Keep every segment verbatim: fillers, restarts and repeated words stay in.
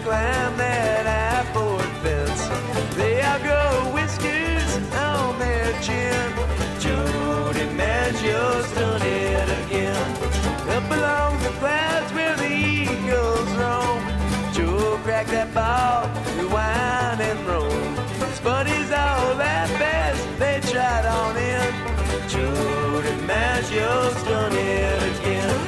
climb that half-board fence. They outgrow whiskers on their chin. Jody Maggio's done it again. Up along the clouds where the eagles roam, Joe cracked that ball with wine and roll. His buddies all laughed as they tried on in. Jody Maggio's done it again.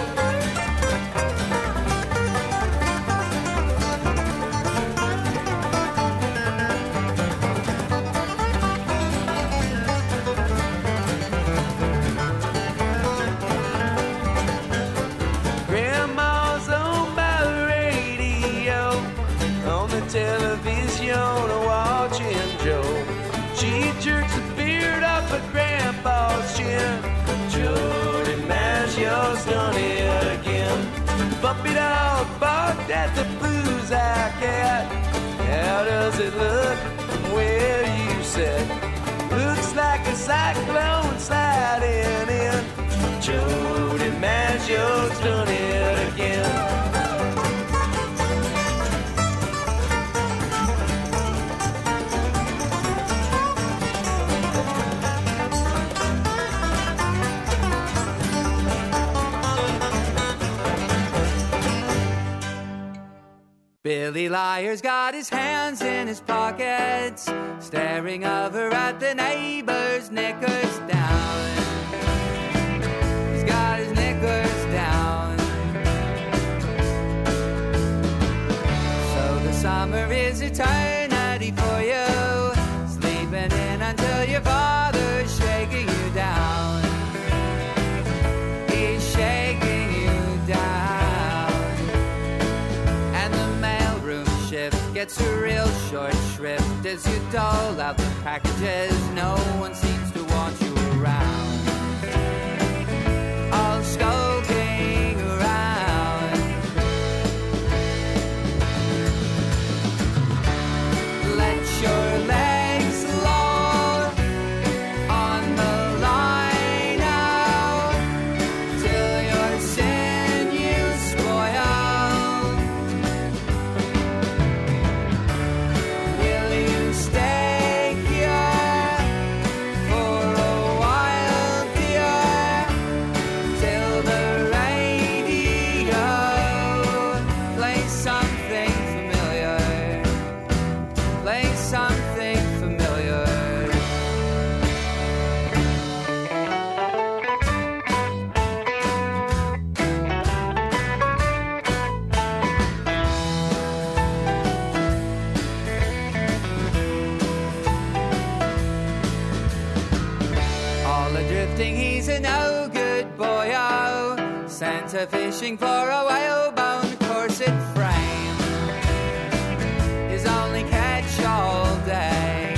Television watching Joe. She jerks the beard off of Grandpa's chin. Jody Maggio's done it again. Puppy dog barked at the blues eye cat. How does it look from where you sit? Looks like a cyclone sliding in. Jody Maggio's done it again. Billy Liar's got his hands in his pockets, staring over at the neighbor's knickers down. He's got his knickers down. So the summer is eternity for you, sleeping in until your father's shaking you down. He's shaking you down. Gets a real short shrift as you dole out the packages. No one seems to want you around. All skulking around. Let your legs loll on the line now till your sinews spoil. He's a no good boy, oh, sent her fishing for a whalebone corset frame. His only catch all day.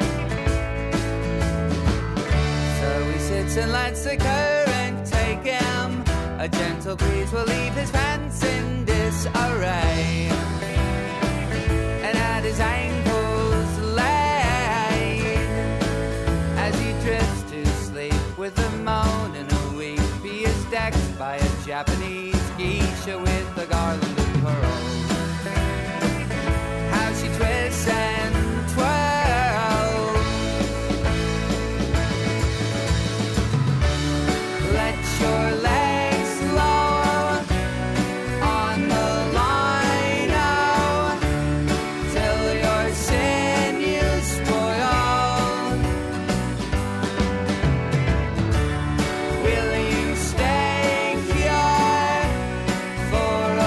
So he sits and lets the current take him. A gentle breeze will leave his pants in disarray, and at his ankles laid as he drifts to sleep with a moan and a weep. He is decked by a Japanese geisha with a garland of pearls. How she twists and twirls. Let your legs loll on the line now till your sinews spoil. Will you stay here for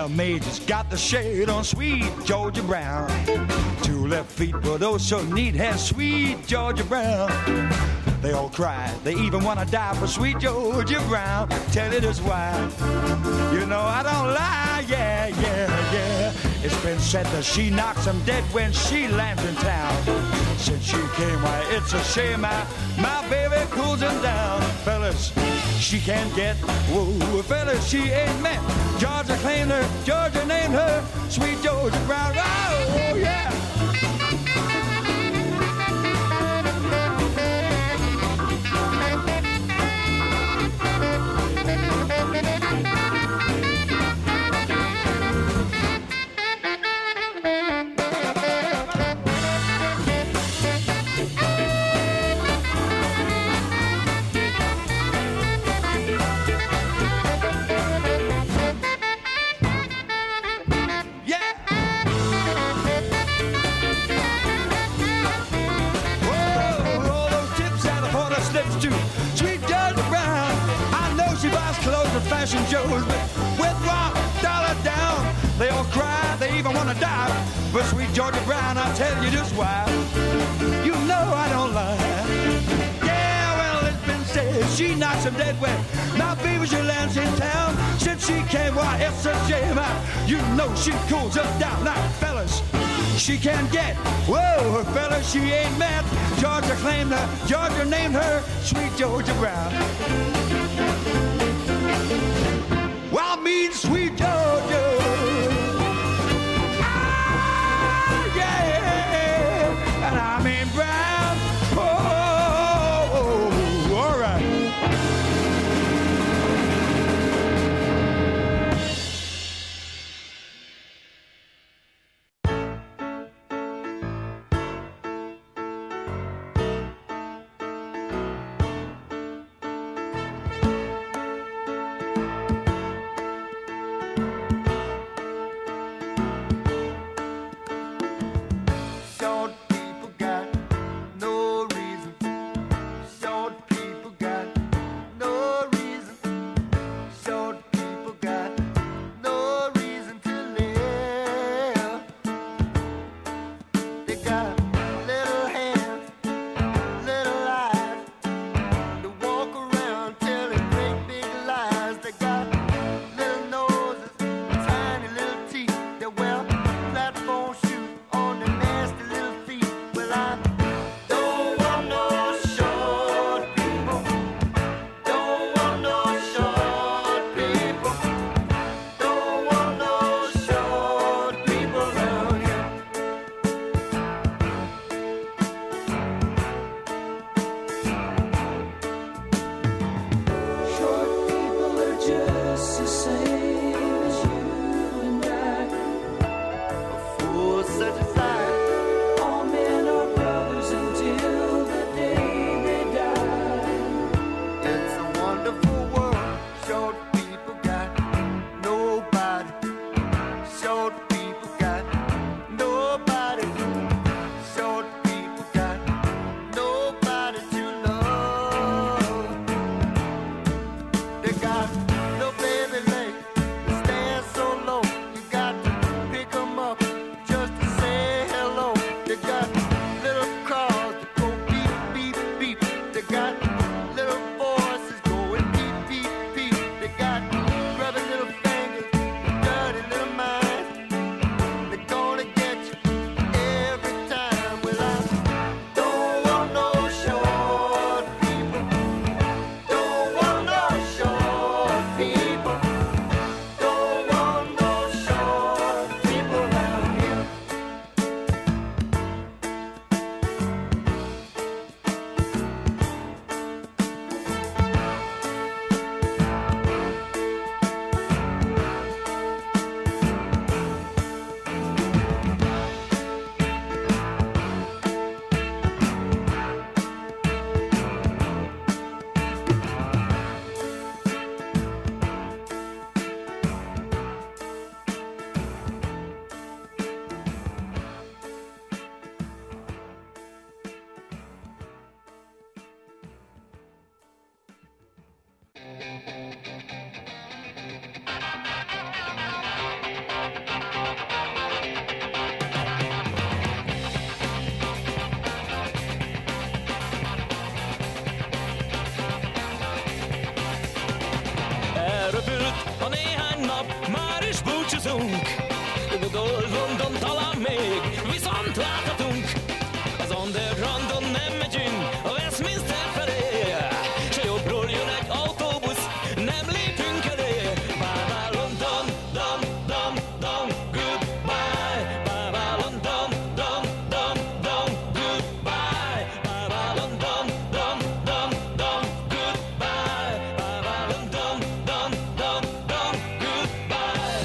Well, Major's got the shade on sweet Georgia Brown. Two left feet, but oh so neat, has sweet Georgia Brown. They all cry, they even wanna die for sweet Georgia Brown. Tell it is why. You know I don't lie, yeah, yeah, yeah. It's been said that she knocks them dead when she lands in town. Since she came, why it's a shame my, my baby cools them down. Fellas, she can't get, whoa, fellas, she ain't meant. Georgia claimed her, Georgia named her, sweet Georgia Brown. Oh, yeah. Fashion shows, but with rock dollar down, they all cry, they even want to die. But sweet Georgia Brown, I'll tell you just why. You know I don't lie. Yeah, well, it's been said she knocks them dead when now baby she lands in town. Since she came, why it's a shame. I, you know she cools us down. Now, fellas, she can't get, whoa, her fellas, she ain't met. Georgia claimed her, Georgia named her sweet Georgia Brown. Well, I mean sweet Georgia. Ah, yeah, and I mean Brown. Oh, oh, oh, all right. búcsúzunk. London talán még viszont láthatunk. Az undergroundon nem megyünk a Westminster felé, se jobbról jön egy autóbusz, nem lépünk elé. Bye bye London, dum, dum, dum, goodbye. Bye bye London, dum, dum, dum, goodbye. Bye bye London, dum, dum, dum, goodbye. Bye bye London, dum, dum, dum, goodbye.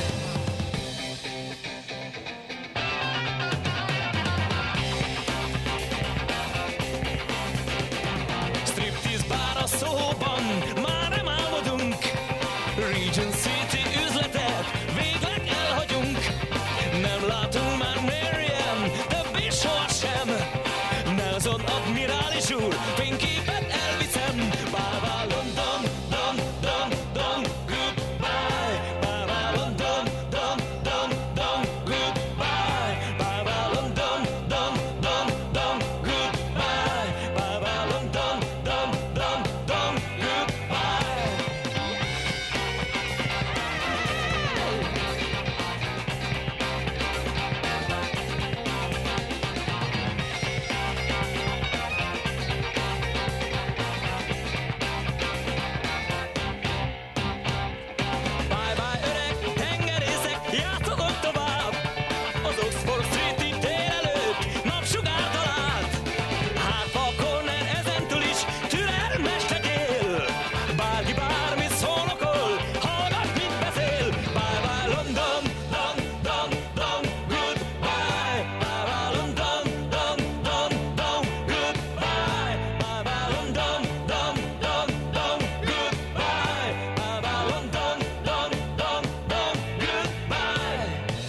Striptease bár a szóban, már nem álmodunk. Regent City üzletet végleg elhagyunk. Nem látunk már Marian, többé sohasem. Nelson admirális úr, fényképet elviszem. Bye bye London, dum, dum, dum, goodbye. Bye bye London, dum, dum, dum, goodbye. Bye bye London, dum, dum, dum, goodbye. Bye bye London, dum, dum, dum, goodbye. Bye bye öreg tengerészek, játszatok tovább. Az Oxford Street-i tér előtt napsugár talált. Harpa Corner ezentúl is türelmesnek él. Bárki bármit szólokol, hallgass, mit beszél. Bye bye London, dum, dum, dum, goodbye. Bye bye London, dum, dum, dum, goodbye. Bye bye London, dum, dum, dum, goodbye. Bye bye London, dum, dum, dum, goodbye.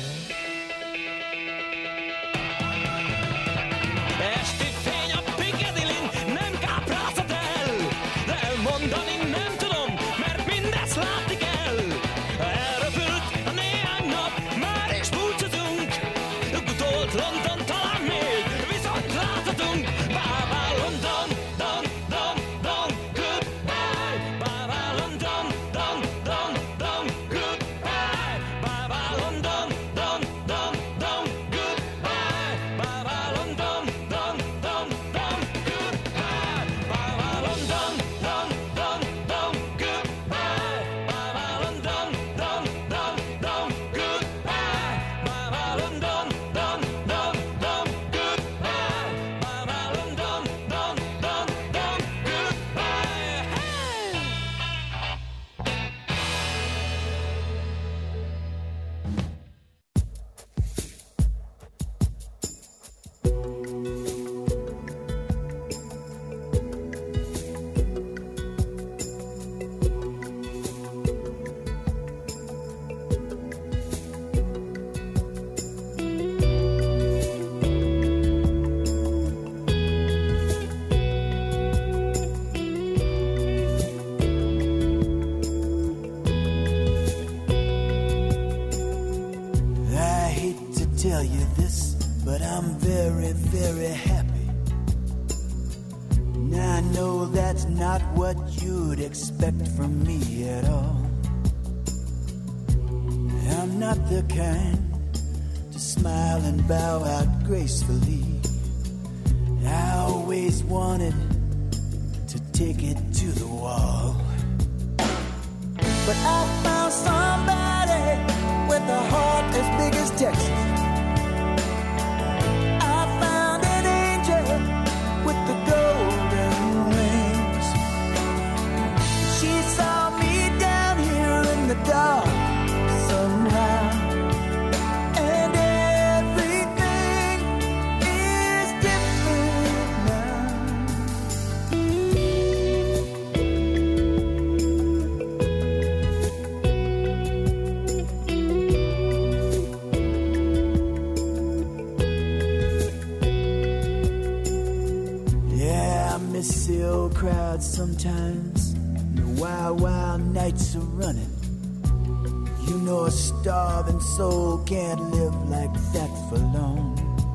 Esti fény a Piccadillyn, nem kápráztat el. De elmondani nem tudom, mert mindezt látni kell. Elröpült a néhány nap, már is búcsúzunk. Utolt London talán még, viszont láthatunk. Bye bye London, dum, dum, dum, goodbye. Bye bye London, dum, dum, dum, goodbye. Bye bye London, dum, dum, dum, goodbye. Bye bye London, dum, dum, dum, goodbye. Bye bye London, dum, dum, dum, goodbye. Bye bye London, dum, dum, dum, goodbye. Bye bye London, dum, dum, dum, goodbye. Bye bye London, dum, dum, dum, goodbye. Hey! I hate to tell you this, but I'm very, very happy. Now I know that's not what you'd expect from me at all. I'm not the kind to smile and bow out gracefully. I always wanted to take it to the wall. But I found somebody with a heart as big as Texas. I found an angel with the golden wings. She saw me down here in the dark somehow. And everything is different now. Yeah, I miss the old crowd sometimes. The wild, wild nights are running. You know a starving soul can't live like that for long.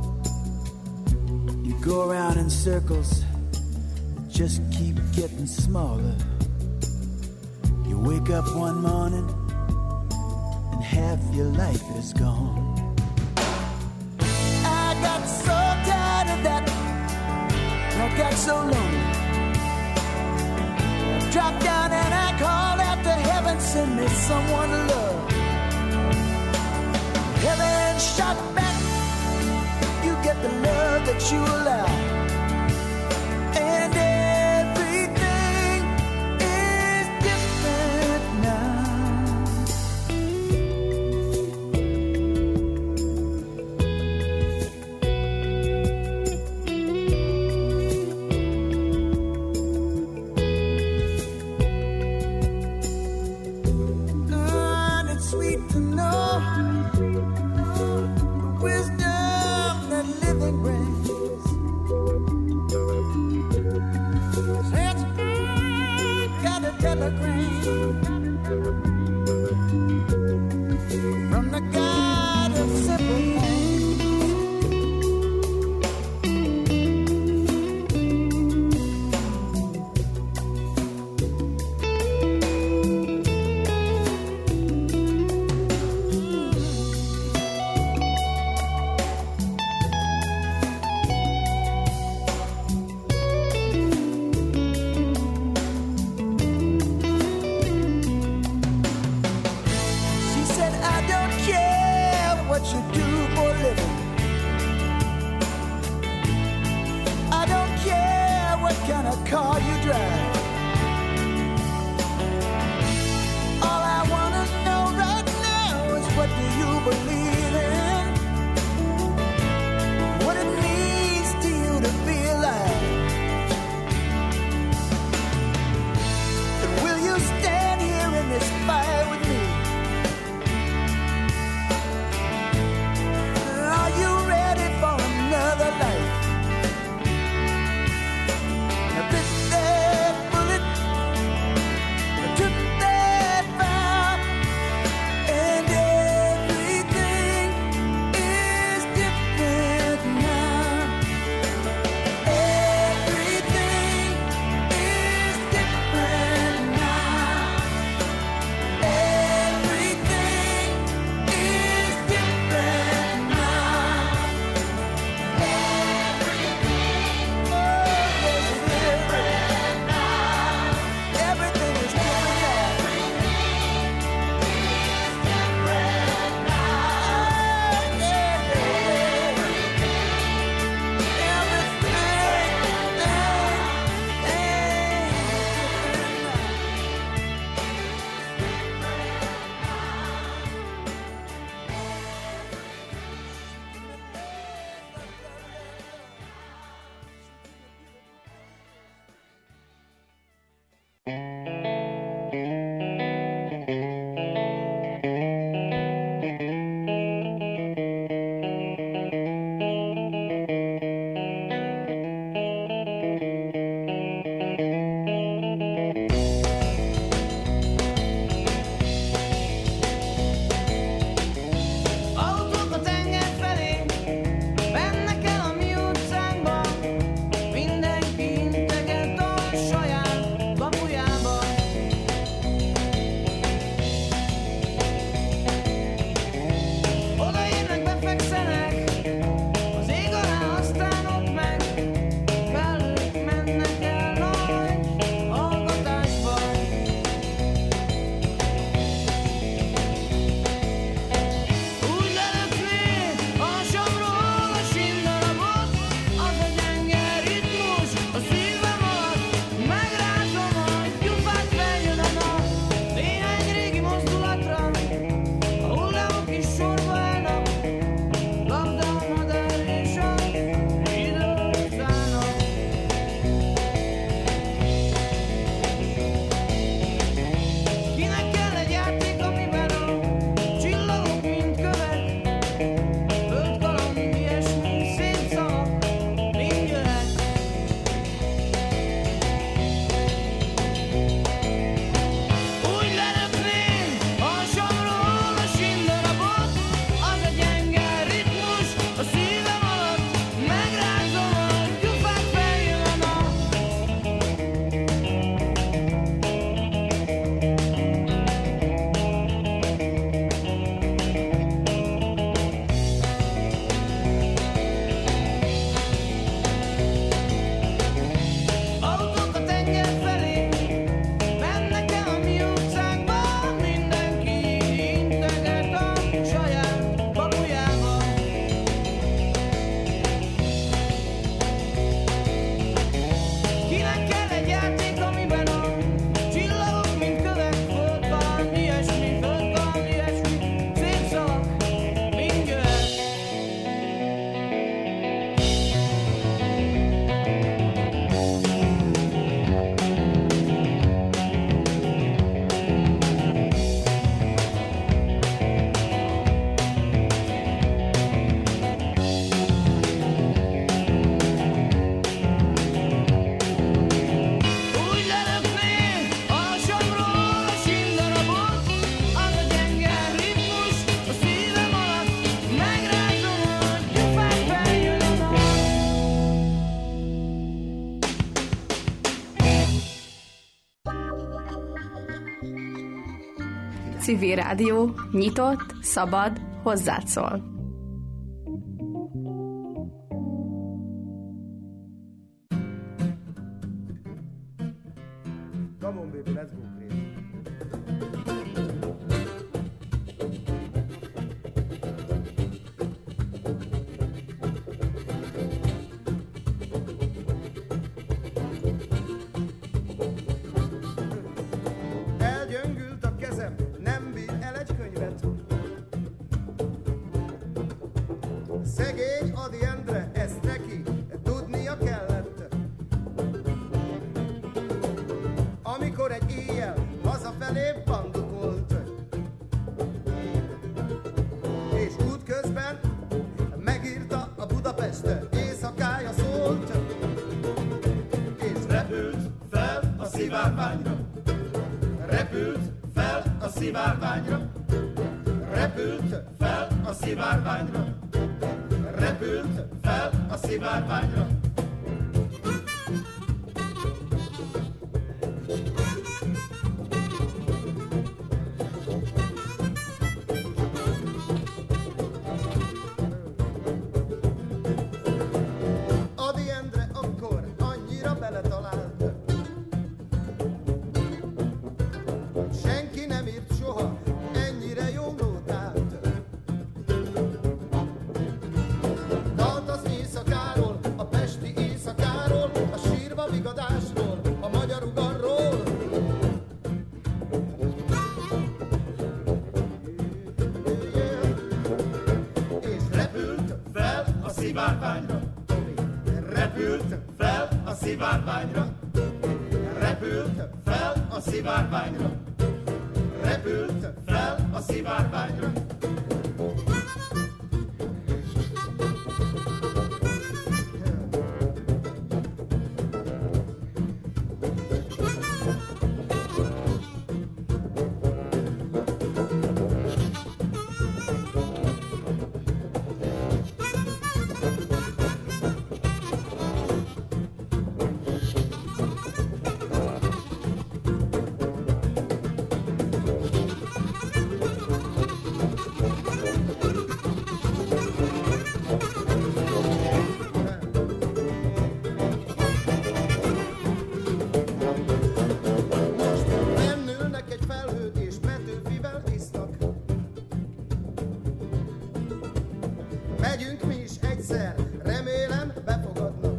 You go around in circles, just keep getting smaller. You wake up one morning and half your life is gone. I got so tired of that, I got so lonely. I dropped down and I called out to heaven, send me someone to love. Heaven shot back, you get the love that you allow. And everything is different now. And it's sweet to know the wisdom that living brings. Since I got a telegram from the God of simple things. She said, I don't care what you do for a living. I don't care what kind of car you drive. All I want to know right now is, what do you believe in? What it means to you to be alive? And will you stand here in this fire with me? Are you ready for another life? Now bit that bullet, took that vow, and everything Civil Rádió nyitott, szabad, hozzád szól. Come on, baby, let's go crazy. Elgyöngült a kezem, nem bír el egy könyvet. Szegény Adi Endre, ezt neki tudnia kellett. Amikor egy éjjel hazafelé bandukolt, és útközben megírta a Budapest éjszakája szólt, és repült fel a szivárványra, repült fel a szivárványra, repült fel a szivárványra, repült fel a szivárványra. Adi Endre akkor annyira beletalált, senki nem írt soha ennyire jó nótát. Dalt az éjszakáról, a pesti éjszakáról, a sírva vigadásról, a magyar ugarról. És repült fel a szivárványra, repült fel a szivárványra, repült fel a szivárványra, repült fel a szivárványra. Bennülnek egy felhőt és Petőfivel isznak. Megyünk mi is egyszer, remélem befogadnak.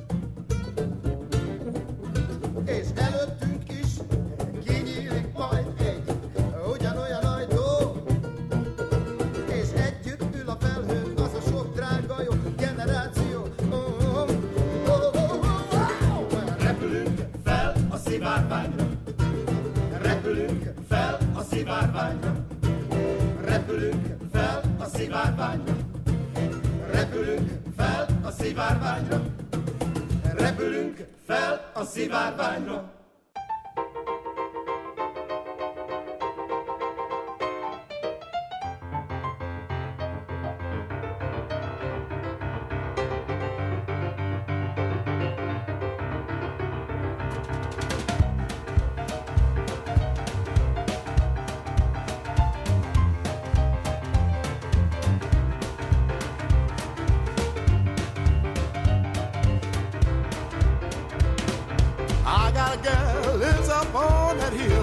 És előttünk is kinyílik majd egy ugyanolyan ajtó. És együtt ül a felhőn az a sok drága jó generáció. Oh, oh, oh, oh, oh, oh. Repülünk fel a szivárványra, repülünk fel a szivárványra, repülünk fel a szivárványra, repülünk fel a szivárványra, repülünk fel a szivárványra. I got a girl lives up on that hill.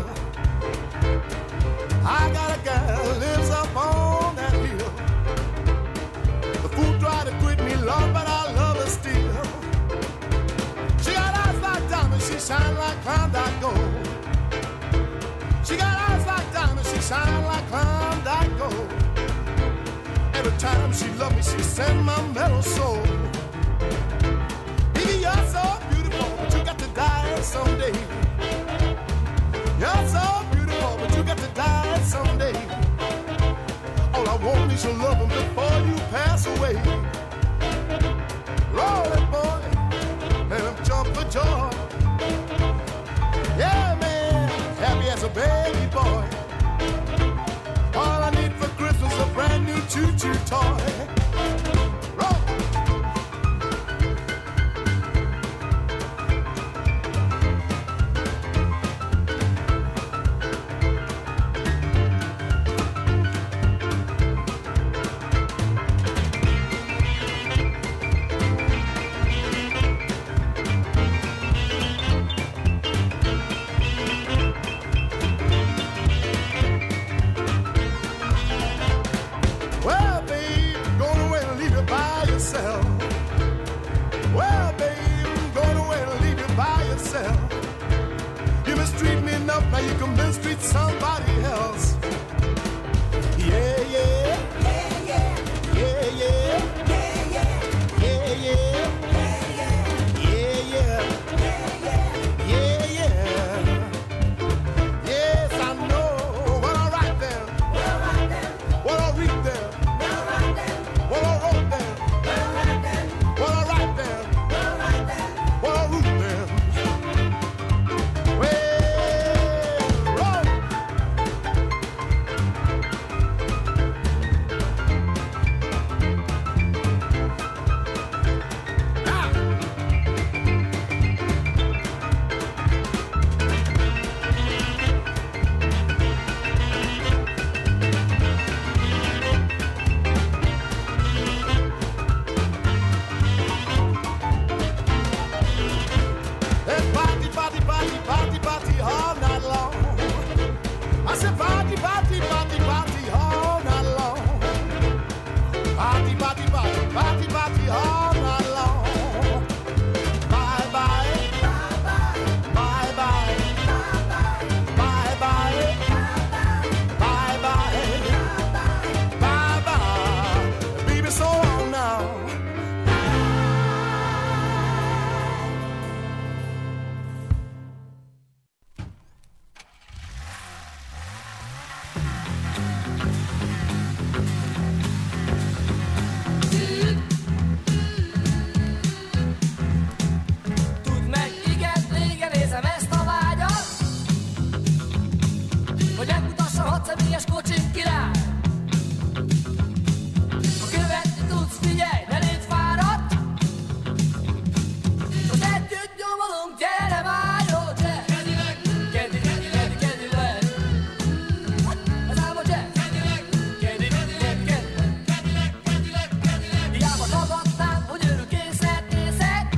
I got a girl lives up on that hill. The fool tried to quit me, Lord, but I love her still. She got eyes like diamonds, she shine like Klondike gold. She got eyes like diamonds, she shine like Klondike gold. Every time she love me, she send my metal soul. Baby, you're so beautiful, but you got to die someday. You're so beautiful, but you got to die someday. All I want is your loving before you pass away. Roll it, boy, let him jump for joy. Yeah, man, happy as a baby boy. All I need for Christmas is a brand new choo-choo toy. Roll. Now you can mistreat somebody else. Yeah, yeah. Yeah, yeah. Yeah, yeah. Yeah, yeah. Yeah, yeah. Yeah, yeah. Yeah, yeah. Yes, I know what I write there. What I read there. What I wrote there. What I write there. What I root there. Well, roll. Let's party, party, party, party, party all night long. I said party, party, party, party all night long. Party, party, party, party, party all night long. Bye bye, bye bye, bye bye, bye bye, bye bye, bye bye. Baby, so long now. Tudd meg, igen, régen nézem ezt a vágyat, hogy megmutassam hat személyes kocsin király. Ha követni tudsz, figyelj, ne légy fáradt, most együtt nyomolunk, gyere vágyó, jazz! Kedileg, kedi, kedi, kedi, kedileg. Ez ám a jazz! Kedileg, kedi, kedi, kedi, kedileg. Kedileg, kedileg, kedileg. Hiába tagadtál, hogy örökké szeretnészed,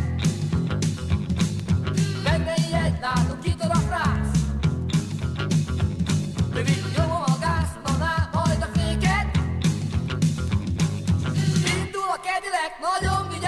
meg ne ijedj, látom, kitör a frász. Rövid nyomom a gázt, annál majd a féket. Indul a Cadillac, nagyon vigyázz.